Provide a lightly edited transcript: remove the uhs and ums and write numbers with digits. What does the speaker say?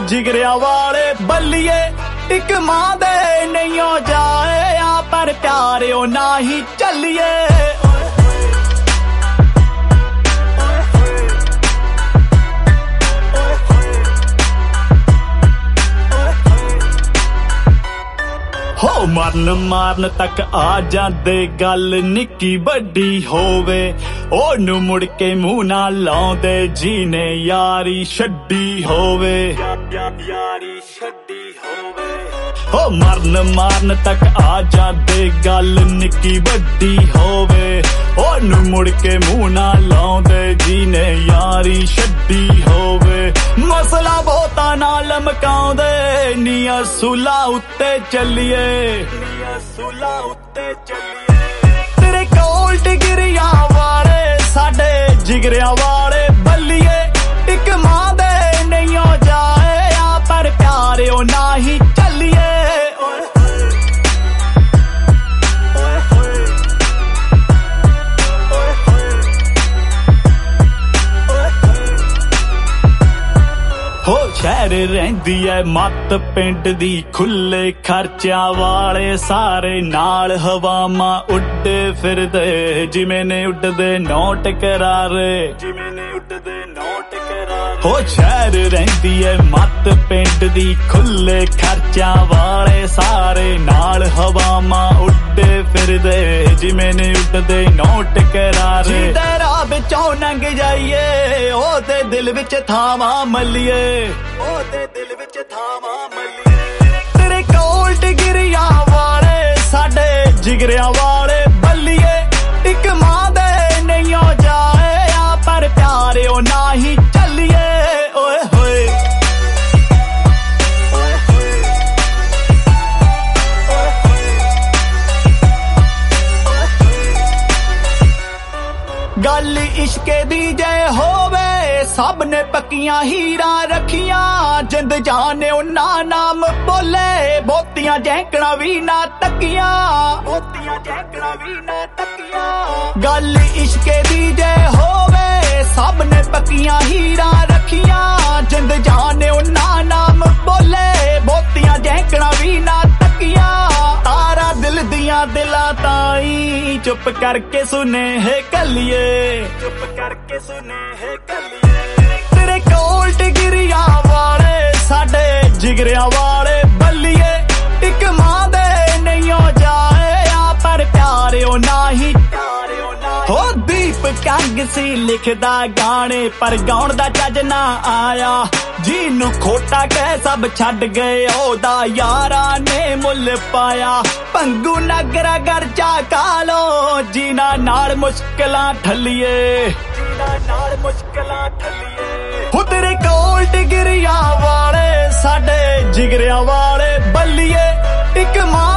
ਜਿਗਰਿਆਂ ਵਾਲੇ ਬੱਲੀਏ ਇੱਕ ਮਾਂ ਦੇ ਨਹੀਂ ਹੋ ਜਾਏ ਆ ਪਰ ਪਿਆਰਿਓ ਨਾ ਹੀ ਚੱਲੀਏ ਹੋ ਮਰਨ ਤੱਕ ਆ ਜਾਂਦੇ ਗੱਲ ਨਿੱਕੀ ਵੱਡੀ ਹੋਵੇ ਉਹਨੂੰ ਮੁੜ ਕੇ ਮੂੰਹ ਨਾ ਲਾਉਂਦੇ ਜੀਨੇ ਯਾਰੀ ਛੱਡੀ ਹੋਵੇ ਯਾਰੀ ਛੱਡੀ ਹੋਵੇ ਹੋ ਮਰਨ ਤੱਕ ਆ ਜਾਂਦੇ ਗੱਲ ਨਿੱਕੀ ਵੱਡੀ ਹੋਵੇ ਉਹਨੂੰ ਮੁੜ ਕੇ ਮੂੰਹ ਨਾ ਲਾਉਂਦੇ ਜੀਨੇ ਯਾਰੀ ਛੱਡੀ ਹੋਵੇ ਮਸਲਾ ਬਹੁਤਾ ਨਾ ਲਮਕਾਉਂਦੇ ਨੀ ਅਸੂਲਾਂ ਉੱਤੇ ਚੱਲੀਏ ਤੇਰੇ ਕੋਲ ਡਿਗਰੀਆਂ ਵਾਲੇ ਸਾਡੇ ਜਿਗਰਿਆਂ ਵਾਲੇ ਬੱਲੀਏ ਇੱਕ ਮਾਂ ਦੇ ਨਹੀਂ ਹੋ ਜਾਏ ਆ ਪਰ ਪਿਆਰਿਓ ਨਾ ਹੀ ਚੱਲੀਏ ਹੋ ਸ਼ਹਿਰ ਰਹਿੰਦੀ ਐ ਮੱਤ ਪਿੰਡ ਦੀ ਖੁੱਲੇ ਖਰਚਿਆਂ ਵਾਲੇ ਸਾਰੇ ਨਾਲ ਹਵਾਵਾਂ ਉੱਡੇ ਫਿਰਦੇ ਜਿਵੇਂ ਨੇ ਉੱਡਦੇ ਨੋਟ ਕਰਾਰੇ ਹੋ ਸ਼ਹਿਰ ਰਹਿੰਦੀ ਐ ਮੱਤ ਪਿੰਡ ਦੀ ਖੁੱਲੇ ਖਰਚਿਆਂ ਵਾਲੇ ਸਾਰੇ ਨਾਲ ਹਵਾਵਾਂ ਉੱਡੇ ਫਿਰਦੇ ਜਿਵੇਂ ਨੇ ਉੱਡਦੇ ਨੋਟ ਕਰਾਰੇ ਜਿਹਦੇ ਰਾਹ ਵਿੱਚੋਂ ਲੰਘ ਜਾਈਏ ਉਹਦੇ ਦਿਲ ਵਿੱਚ ਥਾਵਾਂ ਮੱਲੀਏ ਉਹਦੇ ਦਿਲ ਵਿੱਚ ਥਾਵਾਂ ਮੱਲੀਏ ਤੇਰੇ ਕੋਲ ਡਿਗਰੀਆਂ ਵਾਲੇ ਸਾਡੇ ਜਿਗਰਿਆਂ ਵਾਲੇ ਬੱਲੀਏ ਇੱਕ ਮਾਂ ਦੇ ਨਹੀਂ ਹੋ ਜਾਏ ਆ ਪਰ ਪਿਆਰਿਓ ਨਾ ਹੀ ਚੱਲੀਏ ਓਏ ਹੋਏ ਗੱਲ ਇਸ਼ਕੇ ਦੀ ਜੇ ਹੋਵੇ ਸਭ ਨੇ ਪੱਕੀਆਂ ਹੀਰਾਂ ਰੱਖੀਆਂ ਜਿੰਦ ਜਾਣੇ ਉਹਨਾਂ ਨਾਮ ਬੋਲੇ ਬਹੁਤੀਆਂ ਜੈਂਕਣਾ ਵੀ ਨਾ ਤੱਕੀਆਂ ਗੱਲ ਇਸ਼ਕੇ ਦੀ ਜੇ ਹੋਵੇ ਸਭ ਨੇ ਪੱਕੀਆਂ ਹੀਰਾਂ ਰੱਖੀਆਂ ਜਿੰਦ ਜਾਣੇ ਉਹਨਾਂ ਨਾਮ ਬੋਲੇ ਬਹੁਤੀਆਂ ਜੈਂਕਣਾ ਵੀ ਨਾ ਤੱਕੀਆਂ ਤਾਰਾ ਦਿਲ ਦੀਆਂ ਦਿਲਾਂ ਤਾਈ ਚੁੱਪ ਕਰਕੇ ਸੁਨੇਹੇ ਕੱਲੀਏ ਤੇਰੇ ਕੋਲ ਡਿਗਰੀਆਂ ਵਾਲੇ ਸਾਡੇ ਜਿਗਰਿਆਂ ਵਾਲੇ ਬੱਲੀਏ ਇੱਕ ਮਾਂ ਦੇ ਨਹੀਂ ਹੋ ਜਾਏ ਆ ਪਰ ਪਿਆਰਿਓ ਨਾ ਹੀ ਹੋ ਦੀਪ ਕੰਗ ਸੀ ਲਿਖਦਾ ਗਾਣੇ ਪਰ ਗਾਉਣ ਦਾ ਚੱਜ ਨਾ ਆਇਆ ਜਿਹਨੂੰ ਖੋਟਾ ਕਹਿ ਸਭ ਛੱਡ ਗਏ ਉਹਦਾ ਯਾਰਾਂ ਨੇ ਮੁੱਲ ਪਾਇਆ ਭੰਗੂ ਨਗਰਾ ਗਰਜਾ ਕਾਲੋ ਜਿਨ੍ਹਾਂ ਨਾਲ ਮੁਸ਼ਕਲਾਂ ਠੱਲੀਏ ਹੋ ਤੇਰੇ ਕੋਲ ਡਿਗਰੀਆਂ ਵਾਲੇ ਸਾਡੇ ਜਿਗਰਿਆਂ ਵਾਲੇ ਬੱਲੀਏ ਇੱਕ ਮਾਂ